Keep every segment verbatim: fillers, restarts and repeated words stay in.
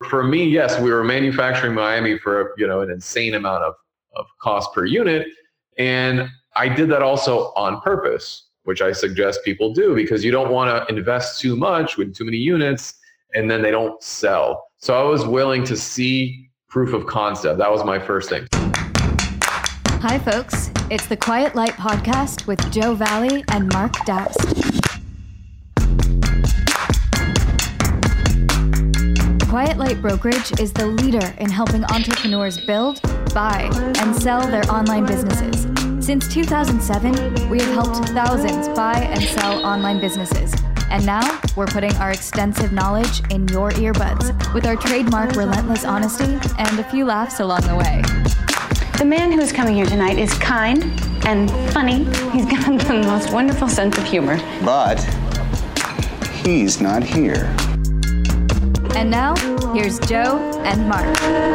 for me, yes, we were manufacturing Miami for, you know, an insane amount of, of cost per unit. And I did that also on purpose, which I suggest people do, because you don't want to invest too much with too many units and then they don't sell. So I was willing to see proof of concept. That was my first thing. Hi, folks. It's the Quiet Light Podcast with Joe Valley and Mark Dast. Quiet Light Brokerage is the leader in helping entrepreneurs build, buy, and sell their online businesses. Since two thousand seven, we have helped thousands buy and sell online businesses. And now we're putting our extensive knowledge in your earbuds with our trademark relentless honesty and a few laughs along the way. The man who is coming here tonight is kind and funny. He's got the most wonderful sense of humor. But he's not here. And now, here's Joe and Mark.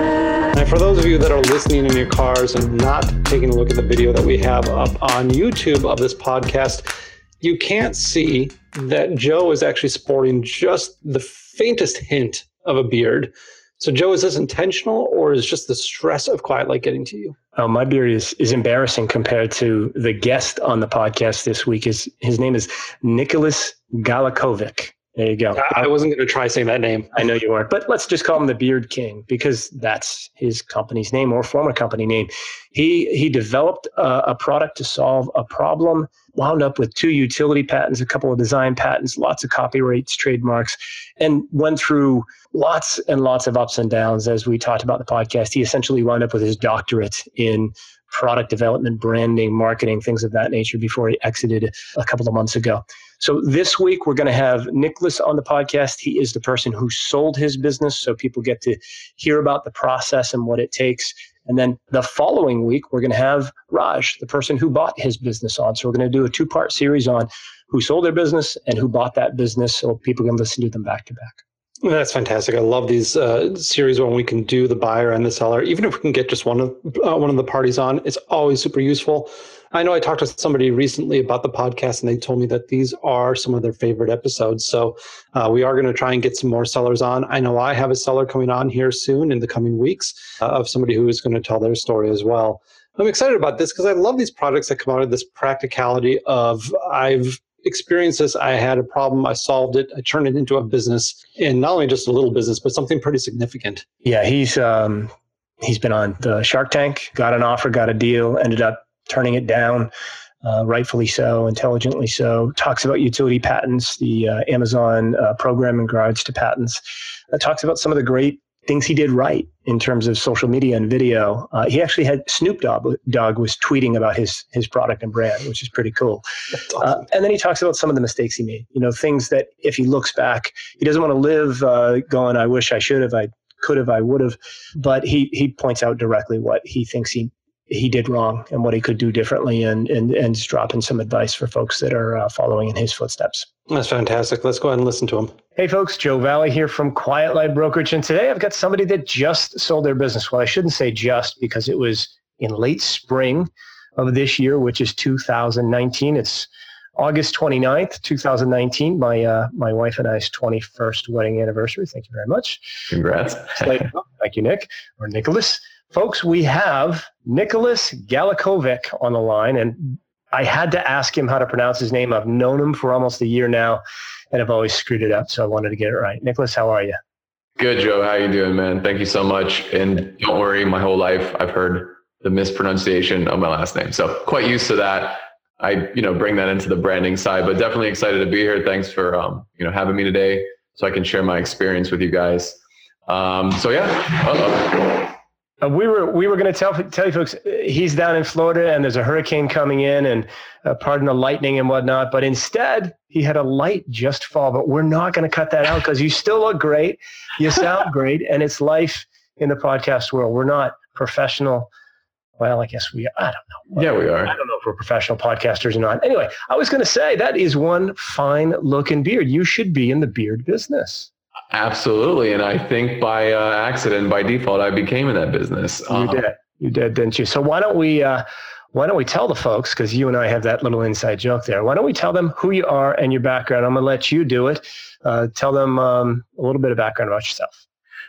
And for those of you that are listening in your cars and not taking a look at the video that we have up on YouTube of this podcast, you can't see that Joe is actually sporting just the faintest hint of a beard. So Joe, is this intentional, or is just the stress of Quiet Light getting to you? Oh, my beard is is embarrassing compared to the guest on the podcast this week. Is his name is Nicholas Galakovic. There you go. I wasn't going to try saying that name. I know you weren't, but let's just call him the Beard King because that's his company's name or former company name. He he developed a, a product to solve a problem, wound up with two utility patents, a couple of design patents, lots of copyrights, trademarks, and went through lots and lots of ups and downs. As we talked about in the podcast, he essentially wound up with his doctorate in product development, branding, marketing, things of that nature before he exited a couple of months ago. So this week, we're going to have Nicholas on the podcast. He is the person who sold his business, so people get to hear about the process and what it takes. And then the following week, we're going to have Raj, the person who bought his business on. So we're going to do a two-part series on who sold their business and who bought that business, so people can listen to them back to back. That's fantastic. I love these uh, series when we can do the buyer and the seller. Even if we can get just one of uh, one of the parties on, it's always super useful. I know I talked to somebody recently about the podcast, and they told me that these are some of their favorite episodes. So uh, we are going to try and get some more sellers on. I know I have a seller coming on here soon in the coming weeks uh, of somebody who is going to tell their story as well. I'm excited about this because I love these products that come out of this practicality of I've experienced this. I had a problem. I solved it. I turned it into a business, and not only just a little business, but something pretty significant. Yeah, he's um, he's been on the Shark Tank, got an offer, got a deal, ended up turning it down, uh, rightfully so, intelligently so. Talks about utility patents, the uh, Amazon uh, program in regards to patents. Uh, talks about some of the great things he did right in terms of social media and video. Uh, he actually had Snoop Dogg, Dogg was tweeting about his his product and brand, which is pretty cool. Awesome. Uh, and then he talks about some of the mistakes he made. You know, things that if he looks back, he doesn't want to live uh, going, I wish I should have, I could have, I would have. But he he points out directly what he thinks he he did wrong and what he could do differently, and and and just dropping some advice for folks that are uh, following in his footsteps. That's fantastic. Let's go ahead and listen to him. Hey folks, Joe Valley here from Quiet Light Brokerage, and today I've got somebody that just sold their business. Well, I shouldn't say just, because it was in late spring of this year, which is two thousand nineteen. It's August twenty-ninth, two thousand nineteen, my uh, my wife and I's twenty-first wedding anniversary. Thank you very much. Congrats. Thank you, Nick, or Nicholas. Folks, we have Nicholas Galakovic on the line, and I had to ask him how to pronounce his name. I've known him for almost a year now, and I've always screwed it up, so I wanted to get it right. Nicholas, how are you? Good, Joe. How you doing, man? Thank you so much. And don't worry, my whole life I've heard the mispronunciation of my last name, so quite used to that. I, you know, bring that into the branding side, but definitely excited to be here. Thanks for, um, you know, having me today so I can share my experience with you guys. Um, so yeah. Uh-oh. Uh, we were we were going to tell tell you folks, he's down in Florida and there's a hurricane coming in, and uh, pardon the lightning and whatnot. But instead, he had a light just fall. But we're not going to cut that out because you still look great. You sound great. And it's life in the podcast world. We're not professional. Well, I guess we, I don't know. Yeah, we are. I don't know if we're professional podcasters or not. Anyway, I was going to say that is one fine looking beard. You should be in the beard business. Absolutely. And I think by uh, accident, by default, I became in that business. You um, did. You did, didn't you? So why don't we uh, why don't we tell the folks, because you and I have that little inside joke there. Why don't we tell them who you are and your background? I'm going to let you do it. Uh, tell them um, a little bit of background about yourself.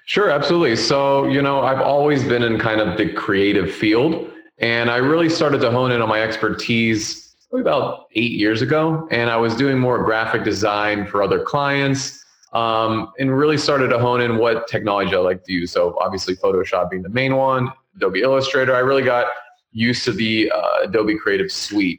Sure, absolutely. So, you know, I've always been in kind of the creative field, and I really started to hone in on my expertise probably about eight years ago. And I was doing more graphic design for other clients, um, and really started to hone in what technology I like to use. So obviously Photoshop being the main one, Adobe Illustrator. I really got used to the uh, Adobe Creative Suite.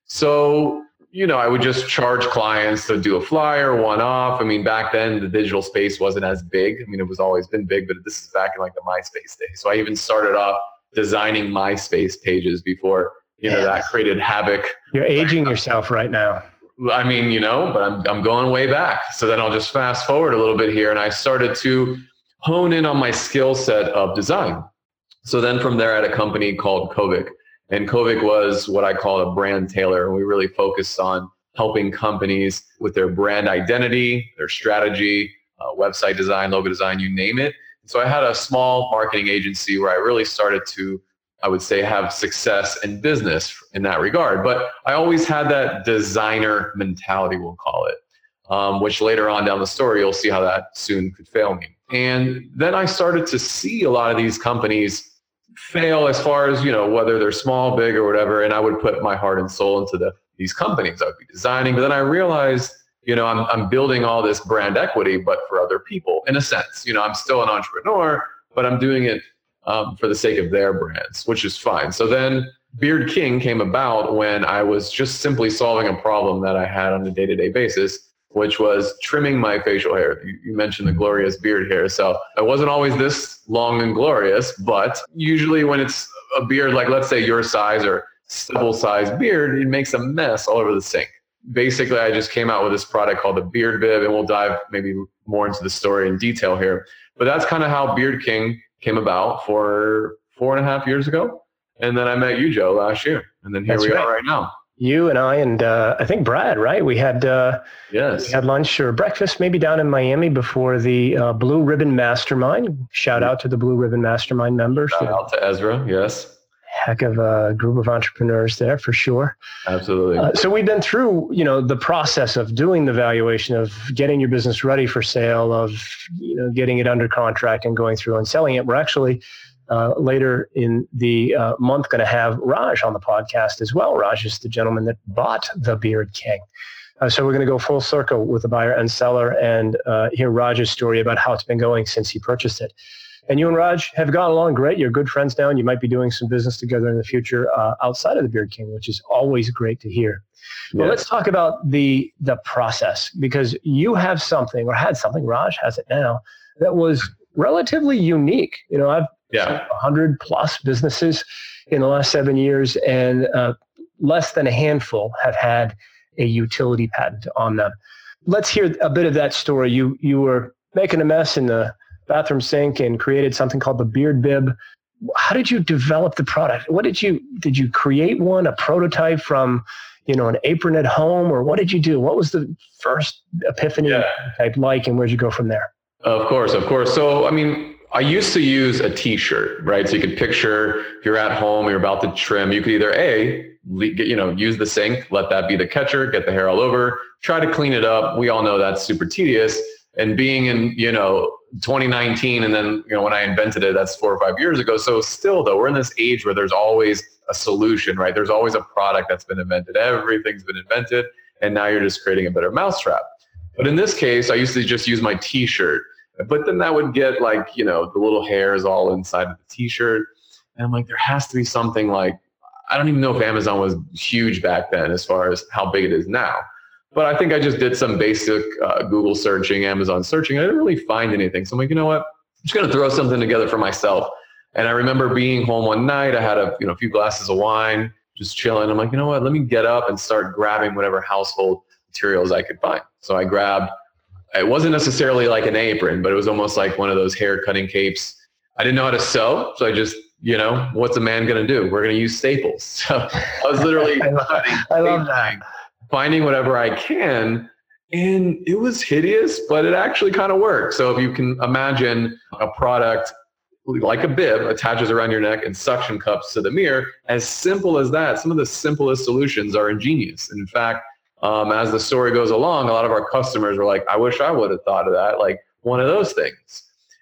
So, you know, I would just charge clients to do a flyer, one off. I mean, back then the digital space wasn't as big. I mean, it was always been big, but this is back in like the MySpace days. So I even started off designing MySpace pages before, you know, yeah. that created havoc. You're aging yourself right now. I mean, you know, but I'm, I'm going way back. So then I'll just fast forward a little bit here. And I started to hone in on my skill set of design. So then from there, I had a company called Covic. And Covic was what I call a brand tailor. And we really focused on helping companies with their brand identity, their strategy, uh, website design, logo design, you name it. So I had a small marketing agency where I really started to, I would say, have success in business in that regard. But I always had that designer mentality, we'll call it, um, which later on down the story, you'll see how that soon could fail me. And then I started to see a lot of these companies fail as far as, you know, whether they're small, big, or whatever. And I would put my heart and soul into the these companies I would be designing. But then I realized, you know, I'm I'm building all this brand equity, but for other people, in a sense. You know, I'm still an entrepreneur, but I'm doing it um, for the sake of their brands, which is fine. So then Beard King came about when I was just simply solving a problem that I had on a day-to-day basis, which was trimming my facial hair. You, you mentioned the glorious beard hair. So it wasn't always this long and glorious, but usually when it's a beard, like let's say your size or stubble size beard, it makes a mess all over the sink. Basically, I just came out with this product called the Beard Bib, and we'll dive maybe more into the story in detail here. But that's kind of how Beard King came about for four and a half years ago. And then I met you, Joe, last year. And then here that's we right. are right now. You and I and uh, I think Brad, right? We had uh, yes, we had lunch or breakfast maybe down in Miami before the uh, Blue Ribbon Mastermind. Shout out to the Blue Ribbon Mastermind members. Shout out to Ezra, yes. Heck of a group of entrepreneurs there for sure. Absolutely. Uh, so we've been through, you know, the process of doing the valuation, of getting your business ready for sale, of, you know, getting it under contract and going through and selling it. We're actually uh, later in the uh, month going to have Raj on the podcast as well. Raj is the gentleman that bought the Beard King. Uh, so we're going to go full circle with the buyer and seller and uh, hear Raj's story about how it's been going since he purchased it. And you and Raj have gone along great. You're good friends now, and you might be doing some business together in the future uh, outside of the Beard King, which is always great to hear. Yes. Well, let's talk about the the process, because you have something, or had something, Raj has it now, that was relatively unique. You know, I've yeah. one hundred plus businesses in the last seven years, and uh, less than a handful have had a utility patent on them. Let's hear a bit of that story. You you were making a mess in the bathroom sink and created something called the Beard Bib. How did you develop the product? What did you, did you create one, a prototype from, you know, an apron at home, or what did you do? What was the first epiphany yeah. type like, and where'd you go from there? Of course, of course. So, I mean, I used to use a t-shirt, right? So you could picture if you're at home, you're about to trim, you could either A, you know, use the sink, let that be the catcher, get the hair all over, try to clean it up. We all know that's super tedious. And being in, you know, twenty nineteen, and then, you know, when I invented it, that's four or five years ago. So still though, we're in this age where there's always a solution, right? There's always a product that's been invented. Everything's been invented. And now you're just creating a better mousetrap. But in this case, I used to just use my t-shirt, but then that would get like, you know, the little hairs all inside of the t-shirt. And I'm like, there has to be something like, I don't even know if Amazon was huge back then as far as how big it is now. But I think I just did some basic uh, Google searching, Amazon searching. I didn't really find anything. So I'm like, you know what? I'm just going to throw something together for myself. And I remember being home one night. I had a you know a few glasses of wine, just chilling. I'm like, you know what? Let me get up and start grabbing whatever household materials I could find. So I grabbed, it wasn't necessarily like an apron, but it was almost like one of those hair cutting capes. I didn't know how to sew. So I just, you know, what's a man going to do? We're going to use staples. So I was literally I love, I love that. finding whatever I can. And it was hideous, but it actually kind of worked. So if you can imagine a product like a bib attaches around your neck and suction cups to the mirror, as simple as that, some of the simplest solutions are ingenious. And in fact, um, as the story goes along, a lot of our customers were like, I wish I would have thought of that, like one of those things.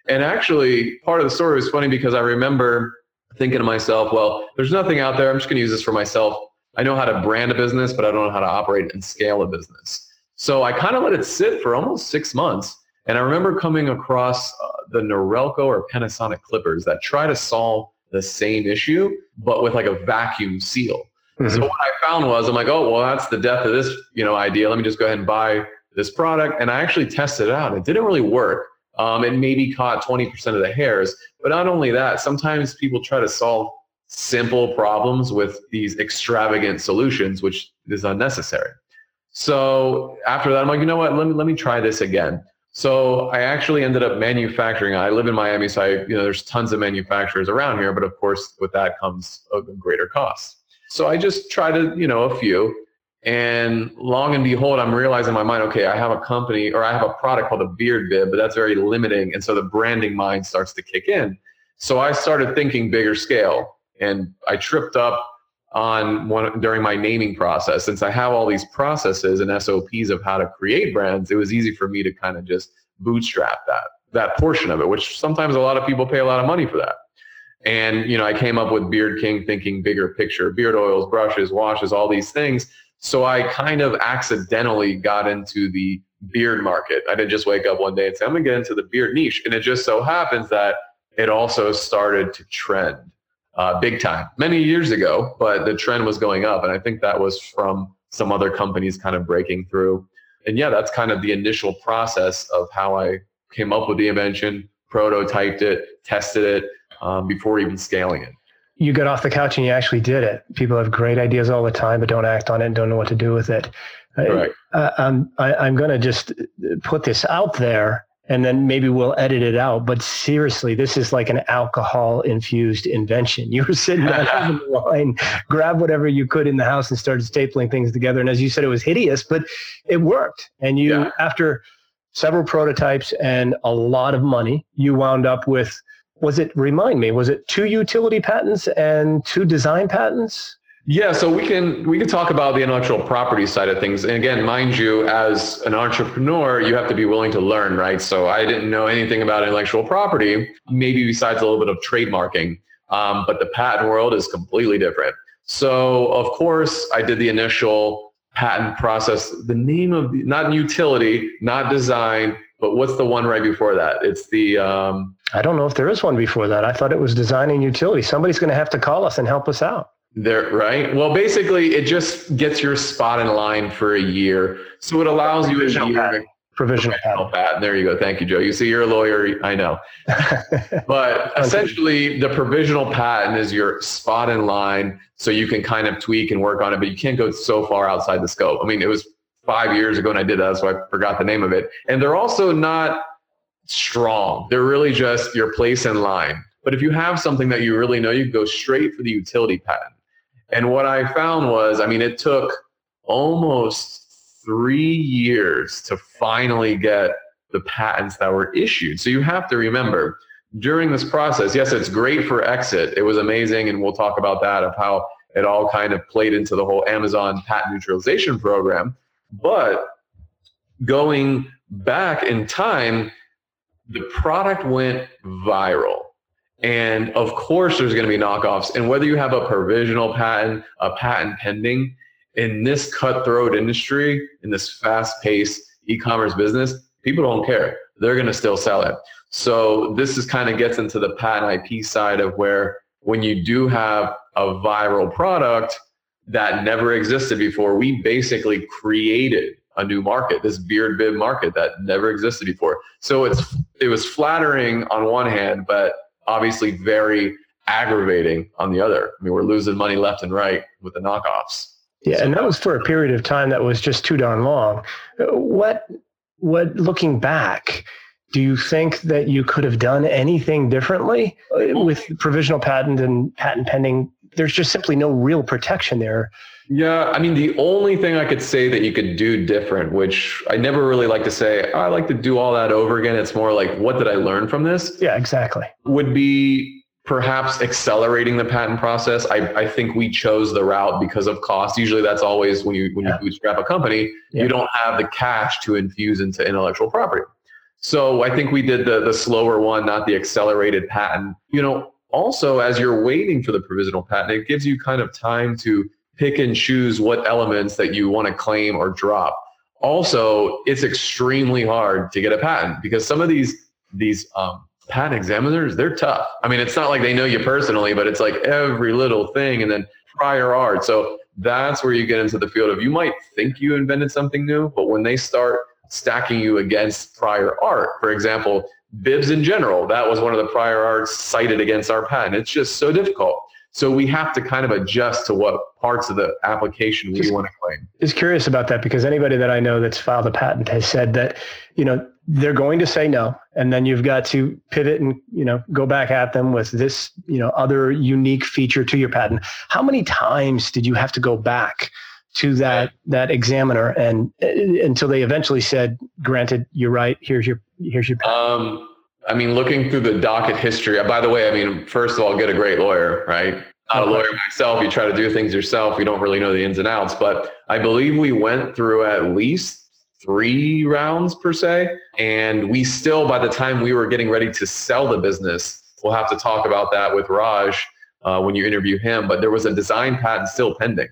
And actually, part of the story was funny because I remember thinking to myself, well, there's nothing out there. I'm just going to use this for myself. I know how to brand a business, but I don't know how to operate and scale a business. So I kind of let it sit for almost six months. And I remember coming across uh, the Norelco or Panasonic clippers that try to solve the same issue, but with like a vacuum seal. Mm-hmm. So what I found was, I'm like, oh, well, that's the death of this, you know, idea. Let me just go ahead and buy this product. And I actually tested it out. It didn't really work. Um, it maybe caught twenty percent of the hairs. But not only that, sometimes people try to solve simple problems with these extravagant solutions, which is unnecessary. So after that, I'm like, you know what, let me, let me try this again. So I actually ended up manufacturing. I live in Miami, so I, you know, there's tons of manufacturers around here, but of course with that comes a greater cost. So I just tried to, you know, a few. And long and behold, I'm realizing in my mind, okay, I have a company or I have a product called a beard bib, but that's very limiting. And so the branding mind starts to kick in. So I started thinking bigger scale, and I tripped up on one during my naming process. Since I have all these processes and S O Ps of how to create brands, it was easy for me to kind of just bootstrap that, that portion of it, which sometimes a lot of people pay a lot of money for that. And, you know, I came up with Beard King thinking bigger picture, beard oils, brushes, washes, all these things. So I kind of accidentally got into the beard market. I didn't just wake up one day and say, I'm going to get into the beard niche. And it just so happens that it also started to trend uh, big time many years ago, but the trend was going up. And I think that was from some other companies kind of breaking through. And yeah, that's kind of the initial process of how I came up with the invention, prototyped it, tested it um, before even scaling it. You got off the couch and you actually did it. People have great ideas all the time, but don't act on it and don't know what to do with it. Right. I, I'm, I, I'm going to just put this out there, and then maybe we'll edit it out. But seriously, this is like an alcohol-infused invention. You were sitting down having the wine, grab whatever you could in the house and started stapling things together. And as you said, it was hideous, but it worked. And you, yeah. after several prototypes and a lot of money, you wound up with, was it, remind me, was it two utility patents and two design patents? Yeah, so we can we can talk about the intellectual property side of things. And again, mind you, as an entrepreneur, you have to be willing to learn, right? So I didn't know anything about intellectual property, maybe besides a little bit of trademarking. Um, but the patent world is completely different. So of course, I did the initial patent process. The name of the, not utility, not design, but what's the one right before that? It's the... Um, I don't know if there is one before that. I thought it was design and utility. Somebody's going to have to call us and help us out. There, right? Well, basically, it just gets your spot in line for a year. So it allows you a year. Patent. Provisional patent. patent. There you go. Thank you, Joe. You see, you're a lawyer. I know. But essentially, the provisional patent is your spot in line, so you can kind of tweak and work on it, but you can't go so far outside the scope. I mean, it was five years ago and I did that, so I forgot the name of it. And they're also not strong. They're really just your place in line. But if you have something that you really know, you go straight for the utility patent. And what I found was, I mean, it took almost three years to finally get the patents that were issued. So you have to remember, during this process, yes, it's great for exit. It was amazing, and we'll talk about that, of how it all kind of played into the whole Amazon patent neutralization program. But going back in time, the product went viral. And of course, there's going to be knockoffs. And whether you have a provisional patent, a patent pending, in this cutthroat industry, in this fast-paced e-commerce business, people don't care. They're going to still sell it. So this is kind of gets into the patent I P side of where when you do have a viral product that never existed before, we basically created a new market, this beard bib market that never existed before. So it's it was flattering on one hand, but obviously very aggravating on the other. I mean, we're losing money left and right with the knockoffs. Yeah, so, and that was for a period of time that was just too darn long. What, what, looking back, do you think that you could have done anything differently with provisional patent and patent pending? There's just simply no real protection there. Yeah, I mean, the only thing I could say that you could do different, which I never really like to say, oh, I like to do all that over again. It's more like, what did I learn from this? Yeah, exactly. Would be perhaps accelerating the patent process. I, I think we chose the route because of cost. Usually that's always when you when yeah. you bootstrap a company, yeah. you don't have the cash to infuse into intellectual property. So I think we did the, the slower one, not the accelerated patent. You know, also, as you're waiting for the provisional patent, it gives you kind of time to pick and choose what elements that you want to claim or drop. Also, it's extremely hard to get a patent because some of these these um, patent examiners, they're tough. I mean, it's not like they know you personally, but it's like every little thing and then prior art. So that's where you get into the field of, you might think you invented something new, but when they start stacking you against prior art, for example, bibs in general, that was one of the prior arts cited against our patent. It's just so difficult. So we have to kind of adjust to what parts of the application we just want to claim. Just curious about that, because anybody that I know that's filed a patent has said that, you know, they're going to say no, and then you've got to pivot and, you know, go back at them with this, you know, other unique feature to your patent. How many times did you have to go back to that that examiner and uh, until they eventually said, granted, you're right, here's your here's your patent? Um, I mean, looking through the docket history, by the way, I mean, first of all, get a great lawyer, right? Not a lawyer myself. You try to do things yourself. You don't really know the ins and outs, but I believe we went through at least three rounds per se. And we still, by the time we were getting ready to sell the business, we'll have to talk about that with Raj uh, when you interview him, but there was a design patent still pending.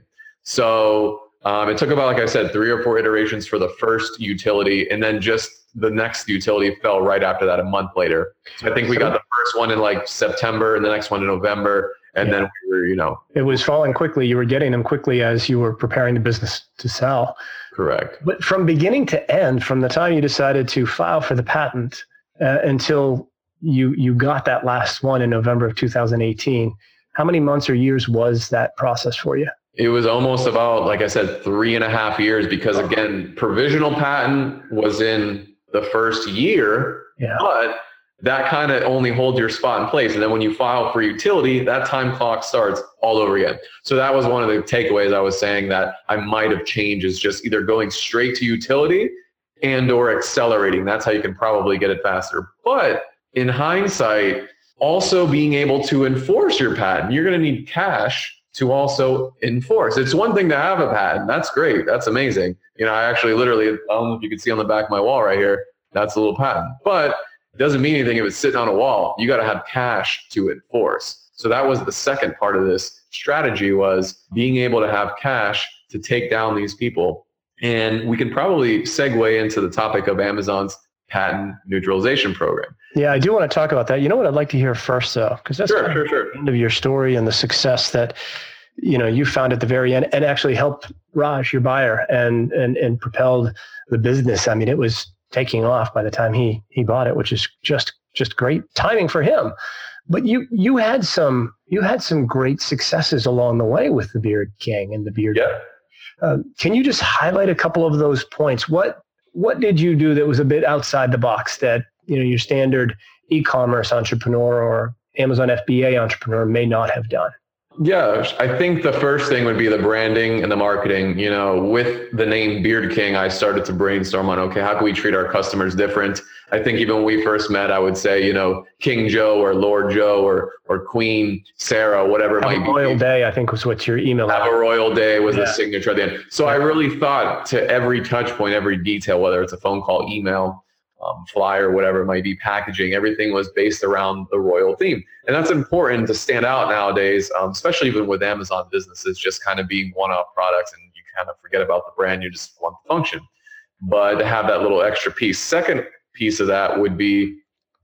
So um, it took about, like I said, three or four iterations for the first utility, and then just the next utility fell right after that a month later. So I think we got the first one in like September and the next one in November. And yeah. then we were, you know. It was falling quickly. You were getting them quickly as you were preparing the business to sell. Correct. But from beginning to end, from the time you decided to file for the patent uh, until you you got that last one in November of two thousand eighteen, how many months or years was that process for you? It was almost about, like I said, three and a half years because, again, provisional patent was in the first year, yeah. but that kind of only holds your spot in place. And then when you file for utility, that time clock starts all over again. So that was one of the takeaways I was saying that I might have changed, is just either going straight to utility and or accelerating. That's how you can probably get it faster. But in hindsight, also being able to enforce your patent, you're going to need cash to also enforce. It's one thing to have a patent. That's great. That's amazing. You know, I actually literally, I don't know if you can see on the back of my wall right here, that's a little patent. But it doesn't mean anything if it's sitting on a wall. You got to have cash to enforce. So that was the second part of this strategy, was being able to have cash to take down these people. And we can probably segue into the topic of Amazon's patent neutralization program. Yeah, I do want to talk about that. You know what I'd like to hear first, though, because that's sure, kind sure, of sure. the end of your story and the success that, you know, you found at the very end and actually helped Raj, your buyer, and and and propelled the business. I mean, it was taking off by the time he he bought it, which is just just great timing for him. But you you had some you had some great successes along the way with the Beard King and the Beard. Yeah. Uh, can you just highlight a couple of those points? What what did you do that was a bit outside the box that, you know, your standard e-commerce entrepreneur or Amazon F B A entrepreneur may not have done? Yeah, I think the first thing would be the branding and the marketing. You know, with the name Beard King, I started to brainstorm on, okay, how can we treat our customers different? I think even when we first met, I would say, you know, King Joe or Lord Joe or or Queen Sarah, whatever it Have might a royal be. day, I think was what your email. Have a royal day was yeah. the signature at the end. So I really thought to every touch point, every detail, whether it's a phone call, email, Um, flyer, whatever it might be, packaging, everything was based around the royal theme. And that's important to stand out nowadays, um, especially even with Amazon businesses just kind of being one-off products and you kind of forget about the brand, you just want the function. But to have that little extra piece. Second piece of that would be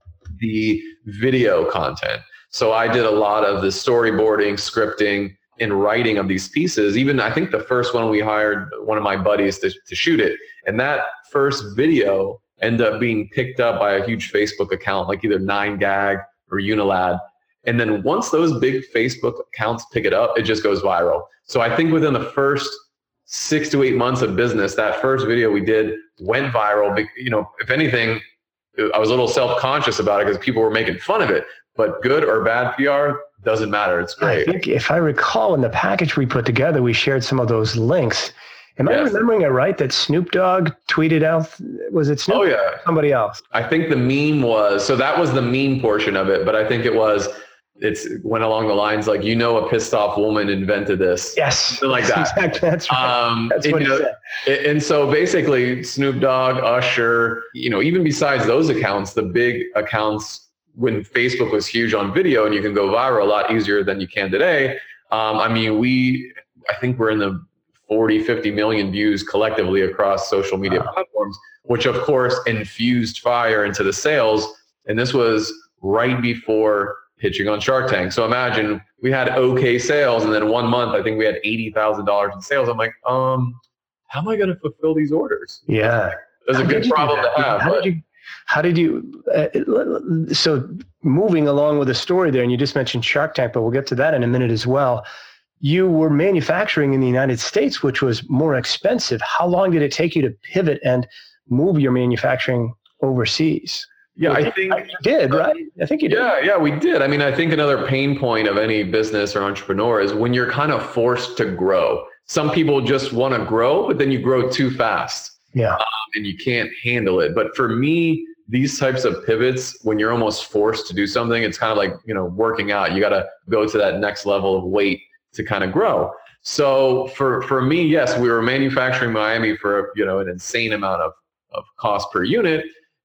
the video content. So I did a lot of the storyboarding, scripting, and writing of these pieces. Even I think the first one we hired one of my buddies to, to shoot it. And that first video end up being picked up by a huge Facebook account, like either nine gag or Unilad. And then once those big Facebook accounts pick it up, it just goes viral. So I think within the first six to eight months of business, that first video we did went viral. You know, if anything, I was a little self-conscious about it because people were making fun of it. But good or bad P R, doesn't matter. It's great. I think if I recall, in the package we put together, we shared some of those links. Am yes. I remembering it right that Snoop Dogg tweeted out, was it Snoop? Oh, yeah. Somebody else? I think the meme was, so that was the meme portion of it, but I think it was it's went along the lines like, you know, a pissed off woman invented this. Yes. Something like that. Exactly. That's right. Um, That's what you he know, said. And so basically Snoop Dogg, Usher, you know, even besides those accounts, the big accounts when Facebook was huge on video and you can go viral a lot easier than you can today. Um, I mean, we, I think we're in the forty, fifty million views collectively across social media wow. platforms, which of course infused fire into the sales. And this was right before pitching on Shark Tank. So imagine we had okay sales, and then one month, I think we had eighty thousand dollars in sales. I'm like, um, how am I going to fulfill these orders? Yeah. That's a good problem to have. How did you, how did you, uh, so moving along with the story there, and you just mentioned Shark Tank, but we'll get to that in a minute as well. You were manufacturing in the United States, which was more expensive. How long did it take you to pivot and move your manufacturing overseas? Yeah, I think you did, right? I think you did. Yeah, yeah, we did. I mean, I think another pain point of any business or entrepreneur is when you're kind of forced to grow. Some people just want to grow, but then you grow too fast. Yeah. Um, and you can't handle it. But for me, these types of pivots, when you're almost forced to do something, it's kind of like, you know, working out. You got to go to that next level of weight to kind of grow. So for, for me, yes, we were manufacturing Miami for, you know, an insane amount of, of cost per unit.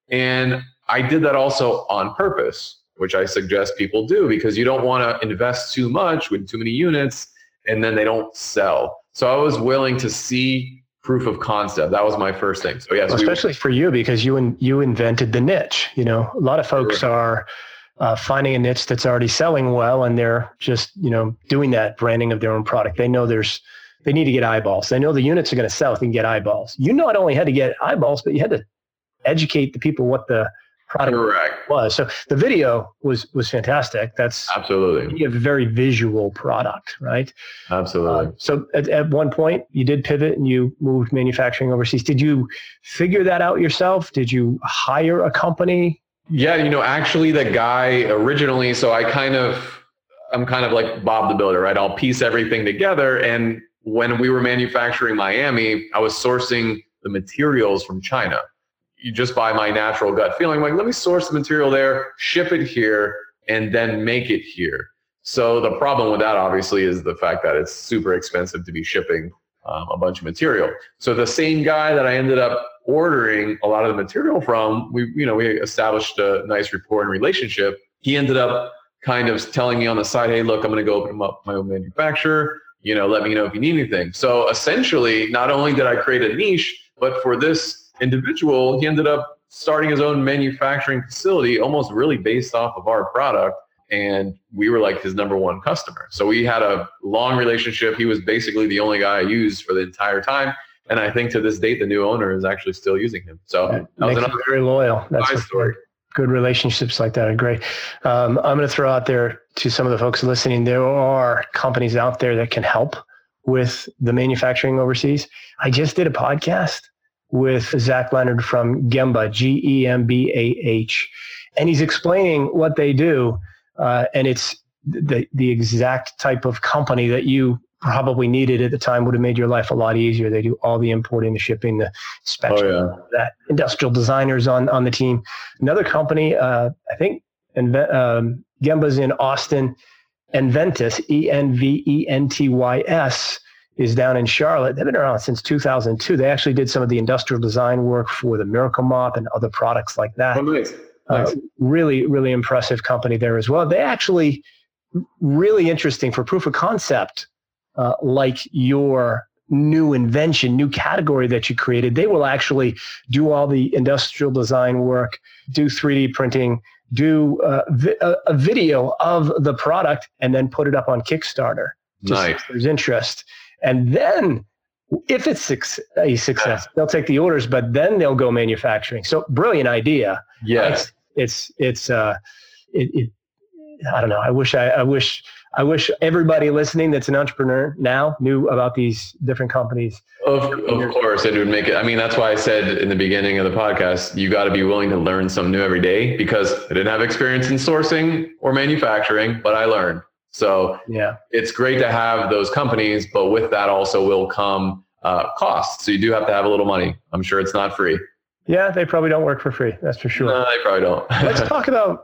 And I did that also on purpose, which I suggest people do, because you don't want to invest too much with too many units and then they don't sell. So I was willing to see proof of concept. That was my first thing. So yes, well, especially we, for you, because you in, you invented the niche. You know, a lot of folks sure. are uh, finding a niche that's already selling well, and they're just, you know, doing that branding of their own product. They know there's, they need to get eyeballs. They know the units are going to sell if they can get eyeballs. You not only had to get eyeballs, but you had to educate the people what the product Correct. was. So the video was was fantastic. That's absolutely you have a very visual product, right? Absolutely. Uh, so at, at one point you did pivot and you moved manufacturing overseas. Did you figure that out yourself? Did you hire a company? Yeah, you know, actually the guy originally, so I kind of, I'm kind of like Bob the Builder, right? I'll piece everything together. And when we were manufacturing Miami, I was sourcing the materials from China. You just by my natural gut feeling, like, let me source the material there, ship it here, and then make it here. So the problem with that, obviously, is the fact that it's super expensive to be shipping um, a bunch of material. So the same guy that I ended up ordering a lot of the material from, we, you know, we established a nice rapport and relationship. He ended up kind of telling me on the side, hey, look, I'm going to go open up my own manufacturer. You know, let me know if you need anything. So essentially, not only did I create a niche, but for this individual, he ended up starting his own manufacturing facility, almost really based off of our product. And we were like his number one customer. So we had a long relationship. He was basically the only guy I used for the entire time. And I think to this date, the new owner is actually still using him. So that that was makes another you very loyal. That's a story. Good relationships like that are great. Um, I'm going to throw out there to some of the folks listening, there are companies out there that can help with the manufacturing overseas. I just did a podcast with Zach Leonard from Gembah, G E M B A H. And he's explaining what they do. Uh, and it's the, the exact type of company that you probably needed at the time, would have made your life a lot easier. They do all the importing, the shipping, the inspection, oh, yeah. that industrial designers on, on the team. Another company, uh, I think Inve- um, Gembah's in Austin, Enventys, E N V E N T Y S, is down in Charlotte. They've been around since two thousand two. They actually did some of the industrial design work for the Miracle Mop and other products like that. Oh, nice. Uh, nice. Really, really impressive company there as well. They actually, really interesting for proof of concept, uh, like your new invention, new category that you created. They will actually do all the industrial design work, do three D printing, do uh, vi- a, a video of the product, and then put it up on Kickstarter. Just Nice. if there's interest. And then if it's a success, they'll take the orders, but then they'll go manufacturing. So brilliant idea. Yes. It's, it's, it's uh, it, it, I don't know. I wish I, I wish, I wish everybody listening that's an entrepreneur now knew about these different companies. Of, of course, it would make it. I mean, that's why I said in the beginning of the podcast, you got to be willing to learn something new every day, because I didn't have experience in sourcing or manufacturing, but I learned. So yeah, it's great to have those companies, but with that also will come uh, costs. So you do have to have a little money. I'm sure it's not free. Yeah, they probably don't work for free. That's for sure. No, they probably don't. Let's talk about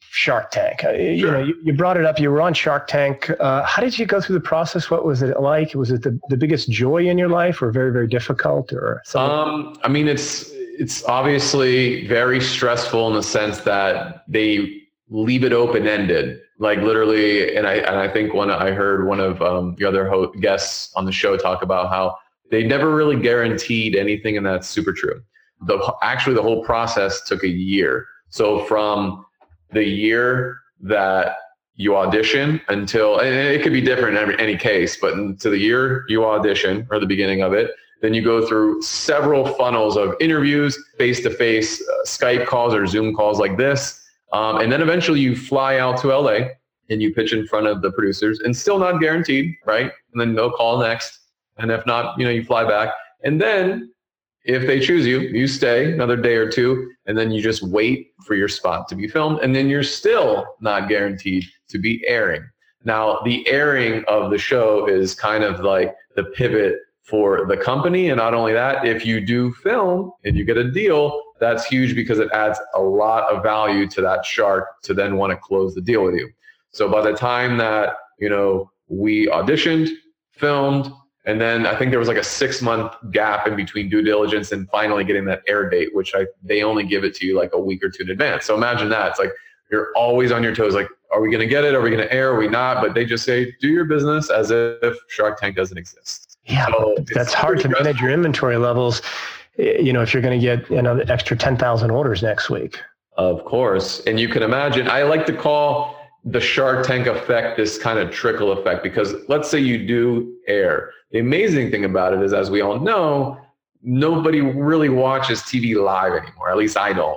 Shark Tank. Uh, you sure. know, you, you brought it up. You were on Shark Tank. Uh, how did you go through the process? What was it like? Was it the, the biggest joy in your life, or very, very difficult, or something? Um, I mean, it's it's obviously very stressful in the sense that they leave it open ended, like literally. And I and I think one I heard one of um, the other ho- guests on the show talk about how they never really guaranteed anything, and that's super true. The actually the whole process took a year. So from the year that you audition until, and it could be different in every, any case, but to the year you audition or the beginning of it, then you go through several funnels of interviews, face-to-face uh, Skype calls or Zoom calls like this. Um, and then eventually you fly out to L A and you pitch in front of the producers, and still not guaranteed, right? And then they'll call next. And if not, you know, you fly back. And then if they choose you, you stay another day or two, and then you just wait for your spot to be filmed. And then you're still not guaranteed to be airing. Now, the airing of the show is kind of like the pivot for the company. And not only that, if you do film and you get a deal, that's huge because it adds a lot of value to that shark to then want to close the deal with you. So by the time that, you know, we auditioned, filmed, and then I think there was like a six month gap in between due diligence and finally getting that air date, which I they only give it to you like a week or two in advance. So imagine that. It's like you're always on your toes. Like, are we going to get it? Are we going to air? Are we not? But they just say, do your business as if Shark Tank doesn't exist. Yeah, so that's hard to manage your inventory levels. You know, if you're going to get another extra ten thousand orders next week. Of course. And you can imagine, I like to call the Shark Tank effect this kind of trickle effect, because let's say you do air. The amazing thing about it is, as we all know, nobody really watches T V live anymore. At least I don't.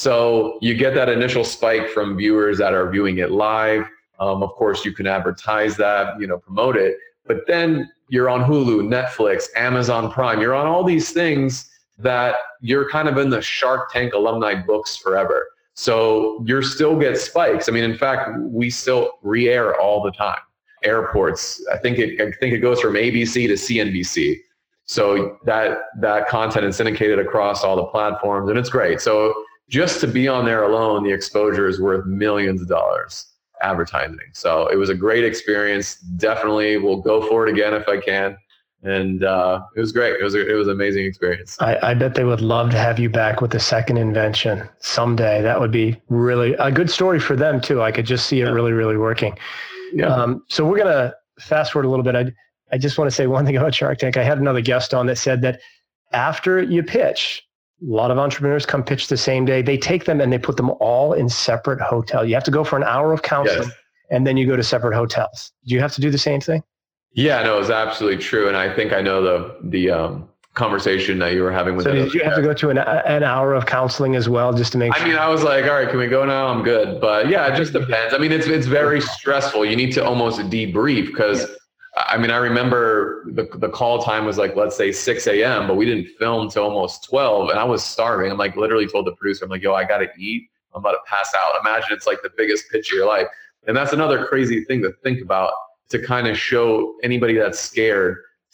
So you get that initial spike from viewers that are viewing it live. Um, of course, you can advertise that, you know, promote it. But then you're on Hulu, Netflix, Amazon Prime. You're on all these things that you're kind of in the Shark Tank alumni books forever. So you still get spikes. I mean, in fact, we still re-air all the time. Airports, I think it I think it goes from A B C to C N B C. So that that content is syndicated across all the platforms, and it's great. So just to be on there alone, the exposure is worth millions of dollars advertising. So it was a great experience. Definitely will go for it again if I can. And uh, it was great. It was a, it was an amazing experience. I, I bet they would love to have you back with the second invention someday. That would be really a good story for them too. I could just see it yeah. really, really working. Yeah. Um, so we're going to fast forward a little bit. I, I just want to say one thing about Shark Tank. I had another guest on that said that after you pitch, a lot of entrepreneurs come pitch the same day. They take them and they put them all in separate hotels. You have to go for an hour of counseling yes. and then you go to separate hotels. Do you have to do the same thing? Yeah, no, it's absolutely true. And I think I know the the um, conversation that you were having with So did you have to go to an, an hour of counseling as well just to make sure? I mean, I was like, all right, can we go now? I'm good. But yeah, it just depends. I mean, it's it's very stressful. You need to almost debrief because, yeah. I mean, I remember the the call time was like, let's say six a.m., but we didn't film till almost twelve. And I was starving. I'm like, literally told the producer, I'm like, yo, I got to eat. I'm about to pass out. Imagine it's like the biggest pitch of your life. And that's another crazy thing to think about, to kind of show anybody that's scared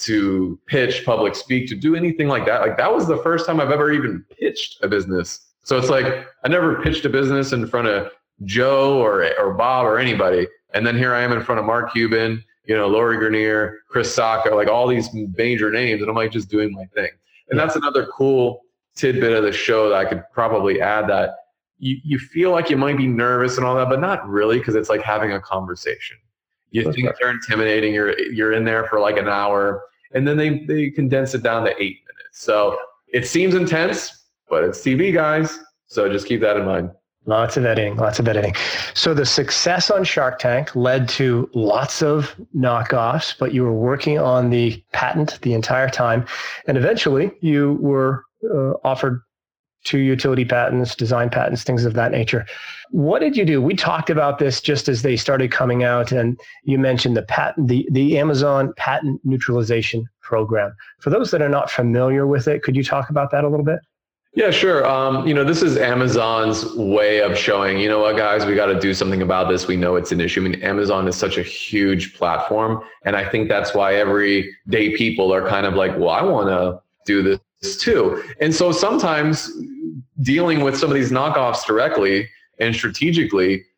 to pitch, public speak, to do anything like that. Like that was the first time I've ever even pitched a business. So it's like, I never pitched a business in front of Joe or or Bob or anybody. And then here I am in front of Mark Cuban, you know, Lori Grenier, Chris Sacca, like all these major names. And I'm like, just doing my thing. And that's another cool tidbit of the show that I could probably add, that you, you feel like you might be nervous and all that, but not really, because it's like having a conversation. You That's think right. they're intimidating. You're you're in there for like an hour, and then they, they condense it down to eight minutes. So it seems intense, but it's T V, guys. So just keep that in mind. Lots of editing, lots of editing. So the success on Shark Tank led to lots of knockoffs, but you were working on the patent the entire time, and eventually you were uh, offered two utility patents, design patents, things of that nature. What did you do? We talked about this just as they started coming out, and you mentioned the patent, the, the Amazon Patent Neutralization Program. For those that are not familiar with it, could you talk about that a little bit? Yeah, sure. Um, you know, this is Amazon's way of showing, you know what, guys, we got to do something about this. We know it's an issue. I mean, Amazon is such a huge platform, and I think that's why everyday people are kind of like, well, I want to do this too. And so sometimes dealing with some of these knockoffs directly and strategically,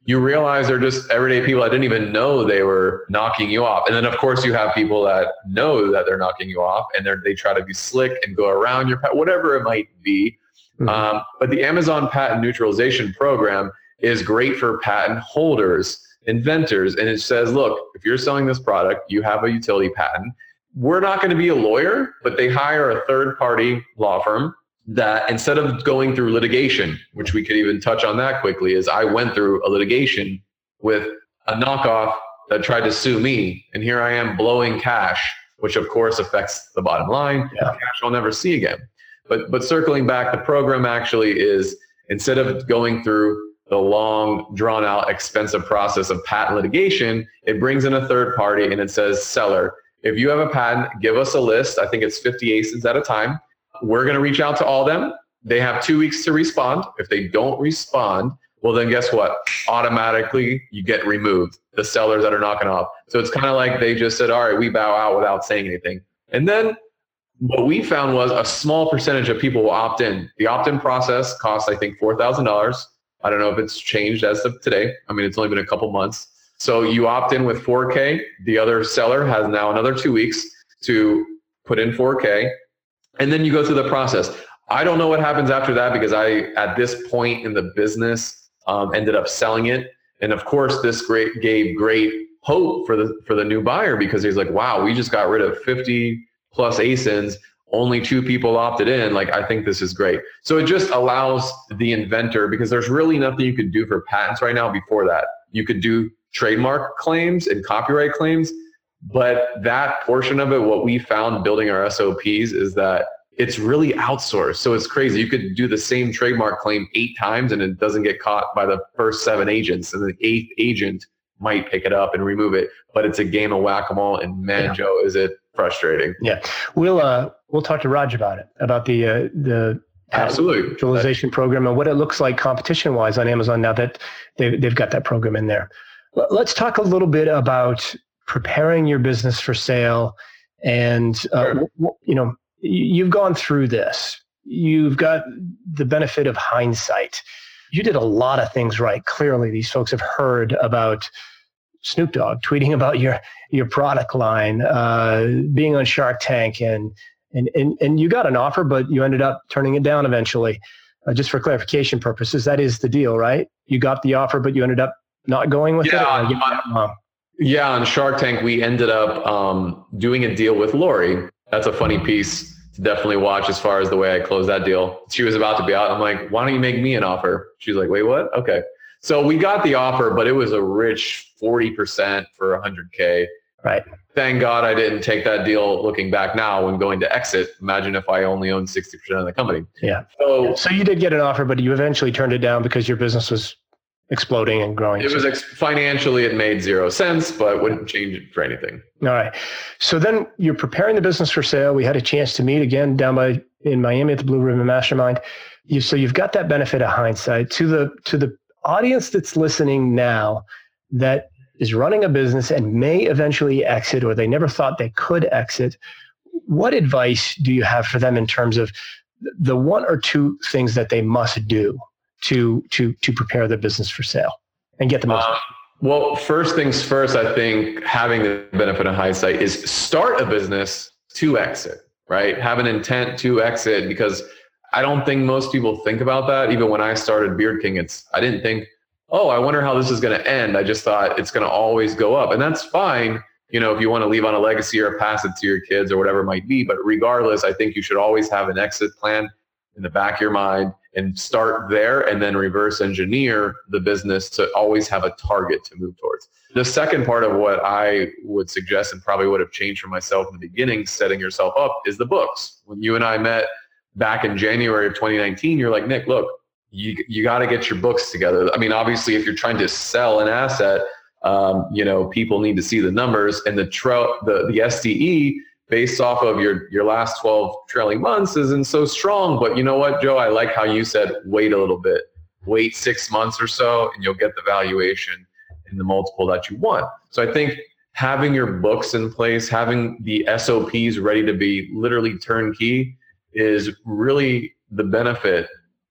you realize they're just everyday people that didn't even know they were knocking you off. And then, of course, you have people that know that they're knocking you off, and they try to be slick and go around your patent, whatever it might be. Mm-hmm. Um, but the Amazon Patent Neutralization Program is great for patent holders, inventors, and it says, look, if you're selling this product, you have a utility patent. We're not going to be a lawyer, but they hire a third-party law firm that instead of going through litigation, which we could even touch on that quickly, is I went through a litigation with a knockoff that tried to sue me, and here I am blowing cash, which of course affects the bottom line. Yeah. Cash I'll never see again. But but circling back, the program actually is, instead of going through the long, drawn-out, expensive process of patent litigation, it brings in a third party and it says, seller, if you have a patent, give us a list. I think it's fifty A S Ins at a time. We're going to reach out to all of them. They have two weeks to respond. If they don't respond, well, then guess what? Automatically, you get removed, the sellers that are knocking off. So it's kind of like they just said, all right, we bow out without saying anything. And then what we found was a small percentage of people will opt in. The opt-in process costs, I think, four thousand dollars. I don't know if it's changed as of today. I mean, it's only been a couple months. So you opt in with four K. The other seller has now another two weeks to put in four K. And then you go through the process. I don't know what happens after that because I, at this point in the business, um, ended up selling it. And of course, this great gave great hope for the for the new buyer because he's like, wow, we just got rid of fifty plus A S Ins. Only two people opted in. Like, I think this is great. So it just allows the inventor, because there's really nothing you could do for patents right now before that. You could do trademark claims and copyright claims. But that portion of it, what we found building our S O Ps is that it's really outsourced. So it's crazy. You could do the same trademark claim eight times and it doesn't get caught by the first seven agents. And the eighth agent might pick it up and remove it. But it's a game of whack-a-mole. And man, yeah. Joe, is it frustrating. Yeah. We'll uh we'll talk to Raj about it, about the uh, the Absolutely. neutralization program and what it looks like competition-wise on Amazon now that they've, they've got that program in there. Let's talk a little bit about preparing your business for sale. And, uh, sure. you know, you've gone through this. You've got the benefit of hindsight. You did a lot of things right. Clearly, these folks have heard about Snoop Dogg tweeting about your your product line, uh, being on Shark Tank, and, and and and you got an offer, but you ended up turning it down eventually. Uh, just for clarification purposes, that is the deal, right? You got the offer, but you ended up not going with yeah, it? On, yeah, on Shark Tank, we ended up um, doing a deal with Lori. That's a funny piece to definitely watch as far as the way I closed that deal. She was about to be out. I'm like, why don't you make me an offer? She's like, wait, what? Okay. So we got the offer, but it was a rich forty percent for one hundred K. Right. Thank God I didn't take that deal looking back now when going to exit. Imagine if I only owned sixty percent of the company. Yeah. So, so you did get an offer, but you eventually turned it down because your business was exploding and growing. It was ex- financially, it made zero sense, but wouldn't change it for anything. All right. So then you're preparing the business for sale. We had a chance to meet again down by in Miami at the Blue Ribbon Mastermind. You, so you've got that benefit of hindsight. To the to the audience that's listening now that is running a business and may eventually exit, or they never thought they could exit, what advice do you have for them in terms of the one or two things that they must do to to to prepare their business for sale and get the most? Uh, well, first things first, I think having the benefit of hindsight is start a business to exit, right? Have an intent to exit, because I don't think most people think about that. Even when I started Beard King, it's I didn't think, oh, I wonder how this is going to end. I just thought it's going to always go up. And that's fine, you know, if you want to leave on a legacy or pass it to your kids or whatever it might be. But regardless, I think you should always have an exit plan in the back of your mind and start there and then reverse engineer the business to always have a target to move towards. The second part of what I would suggest, and probably would have changed for myself in the beginning, setting yourself up, is the books. When you and I met back in January of twenty nineteen, you're like, Nick, look, you you got to get your books together. I mean, obviously, if you're trying to sell an asset, um, you know, people need to see the numbers, and the tra- the the S D E based off of your your last twelve trailing months isn't so strong. But you know what, Joe? I like how you said, wait a little bit, wait six months or so, and you'll get the valuation and the multiple that you want. So I think having your books in place, having the S O Ps ready to be literally turnkey, is really the benefit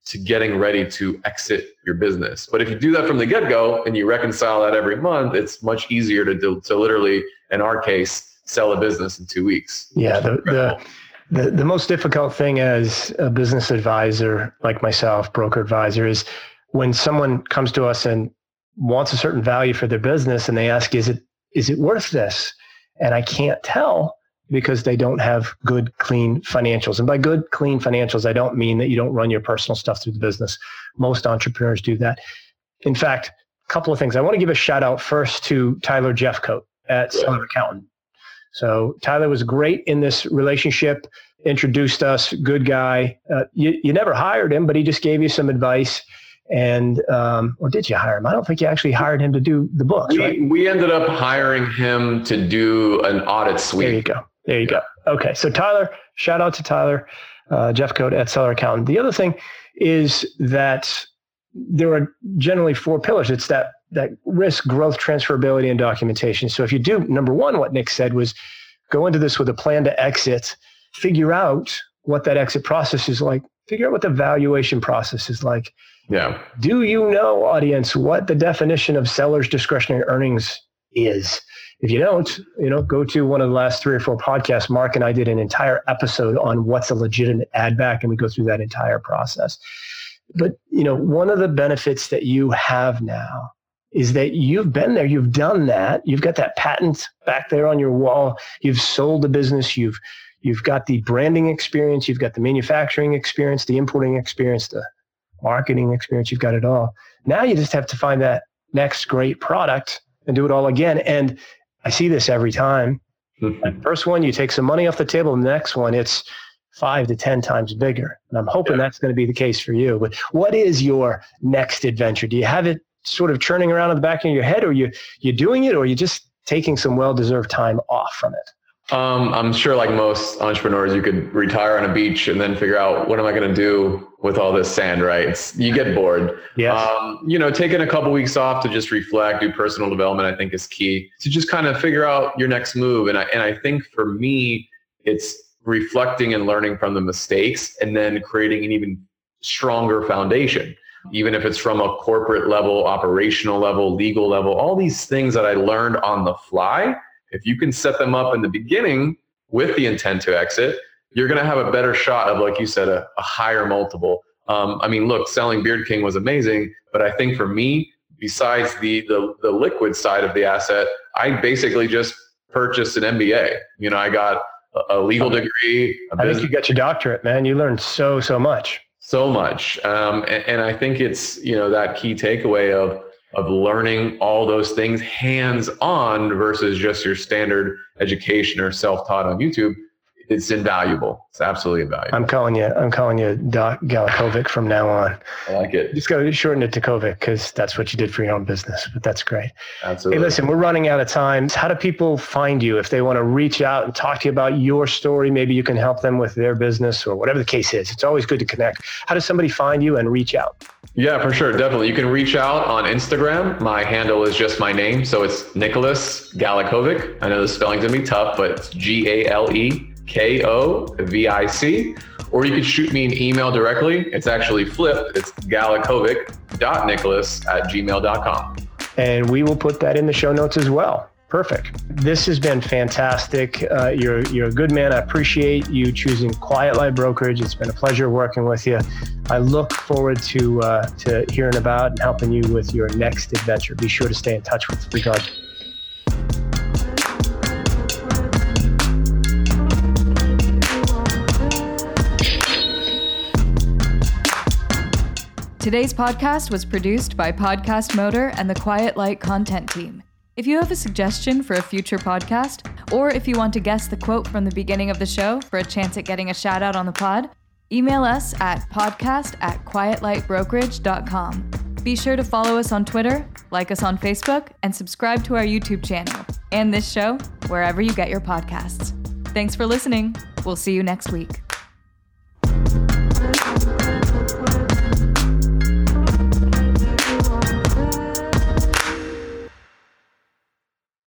to getting ready to exit your business. But if you do that from the get-go and you reconcile that every month, it's much easier to do, to literally, in our case, sell a business in two weeks. Yeah, the, the the the most difficult thing as a business advisor like myself, broker advisor, is when someone comes to us and wants a certain value for their business and they ask, is it is it worth this? And I can't tell because they don't have good, clean financials. And by good, clean financials, I don't mean that you don't run your personal stuff through the business. Most entrepreneurs do that. In fact, a couple of things. I want to give a shout out first to Tyler Jeffcoat at yeah. Seller Accountant. So Tyler was great in this relationship, introduced us, good guy. Uh, you, you never hired him, but he just gave you some advice. And, um, or did you hire him? I don't think you actually hired him to do the books, we, right? We ended up hiring him to do an audit suite. There you go. There you yeah. go. Okay. So Tyler, shout out to Tyler, uh, Jeffcoat at Seller Accountant. The other thing is that there are generally four pillars. It's that, that risk, growth, transferability, and documentation. So if you do, number one, what Nick said was go into this with a plan to exit, figure out what that exit process is like, figure out what the valuation process is like. Yeah. Do you know, audience, what the definition of seller's discretionary earnings is? If you don't, you know, go to one of the last three or four podcasts. Mark and I did an entire episode on what's a legitimate add back, and we go through that entire process. But, you know, one of the benefits that you have now is that you've been there, you've done that. You've got that patent back there on your wall. You've sold the business. You've, you've got the branding experience. You've got the manufacturing experience, the importing experience, the marketing experience. You've got it all. Now you just have to find that next great product and do it all again. And I see this every time. Mm-hmm. That first one, you take some money off the table. The next one, it's five to ten times bigger. And I'm hoping yeah. that's going to be the case for you. But what is your next adventure? Do you have it sort of churning around in the back of your head, or you you doing it, or are you just taking some well-deserved time off from it? Um, I'm sure like most entrepreneurs, you could retire on a beach and then figure out, what am I going to do with all this sand, right? It's, you get bored. Yes. Um, you know, taking a couple weeks off to just reflect, do personal development, I think is key to just kind of figure out your next move. And I, and I think for me, it's reflecting and learning from the mistakes and then creating an even stronger foundation, even if it's from a corporate level, operational level, legal level, all these things that I learned on the fly. If you can set them up in the beginning with the intent to exit, you're going to have a better shot of, like you said, a, a higher multiple. Um, I mean, look, selling Beard King was amazing, but I think for me, besides the, the the liquid side of the asset, I basically just purchased an M B A. You know, I got a, a legal degree. A I think you got your doctorate, man. You learned so, so much. So much. Um, and, and I think it's, you know, that key takeaway of, of learning all those things hands-on versus just your standard education or self-taught on YouTube. It's invaluable. It's absolutely invaluable. I'm calling you, I'm calling you Doc Galakovic from now on. I like it. Just go shorten it to Kovic because that's what you did for your own business, but that's great. Absolutely. Hey, listen, we're running out of time. How do people find you if they want to reach out and talk to you about your story? Maybe you can help them with their business or whatever the case is. It's always good to connect. How does somebody find you and reach out? Yeah, for sure. Definitely. You can reach out on Instagram. My handle is just my name. So it's Nicholas Galakovic. I know the spelling's going to be tough, but it's G A L E K O V I C. Or you could shoot me an email directly. It's actually flipped. It's galakovic dot nicholas at gmail dot com. And we will put that in the show notes as well. Perfect. This has been fantastic. Uh, you're you're a good man. I appreciate you choosing Quiet Light Brokerage. It's been a pleasure working with you. I look forward to uh, to hearing about and helping you with your next adventure. Be sure to stay in touch with regard. Today's podcast was produced by Podcast Motor and the Quiet Light content team. If you have a suggestion for a future podcast, or if you want to guess the quote from the beginning of the show for a chance at getting a shout out on the pod, email us at podcast at quiet light brokerage dot com. Be sure to follow us on Twitter, like us on Facebook, and subscribe to our YouTube channel and this show wherever you get your podcasts. Thanks for listening. We'll see you next week.